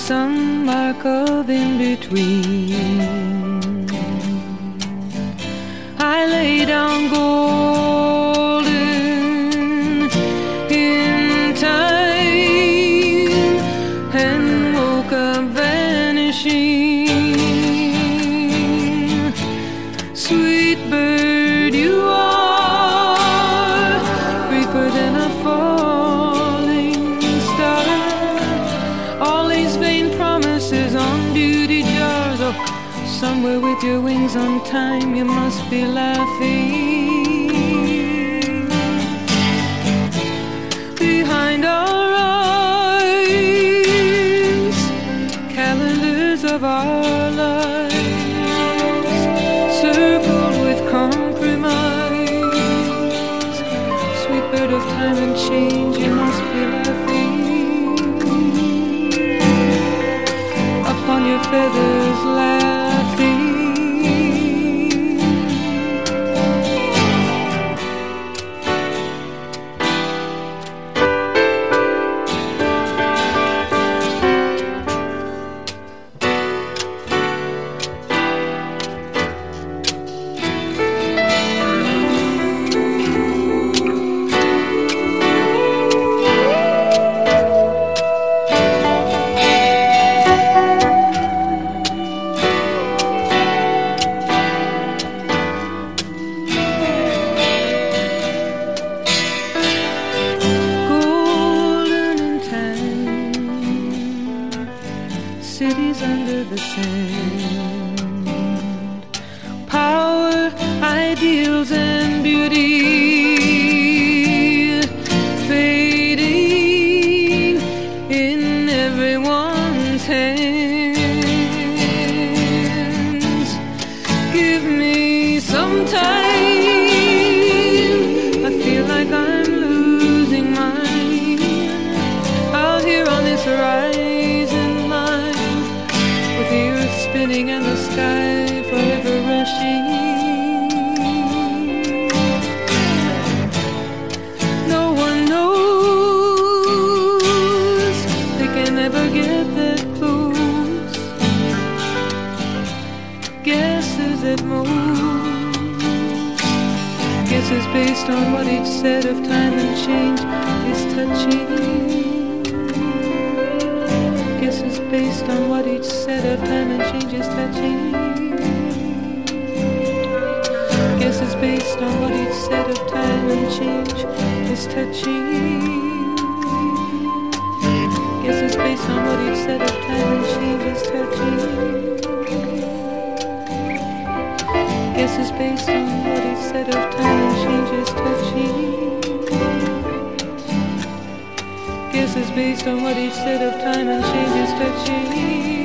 some mark of in between. I lay down golden in time and woke up vanishing. Sweet bird, you are briefer than a falling star. All these vain promises on duty jars. Oh, somewhere with your wings on time you must be laughing. Behind our eyes, calendars of our lives circled with compromise. Sweet bird of time and change, you must be laughing. Upon your feathers laughing. Cities under the sand, power, ideals, and beauty fading in everyone's hands. Give me some time, I feel like I'm losing mine out here on this horizon line, with the earth spinning and the sky forever rushing. No one knows, they can never get that close. Guesses at most, guesses based on what each set of time and change is touching. Guesses based on what each set of time and change is touching. Guesses based on what each set of time and change is touching. Guesses based on what each set of time and change is touching. Guesses based on what each set of time and change is touching. Guesses based on what each set of time and change is touching.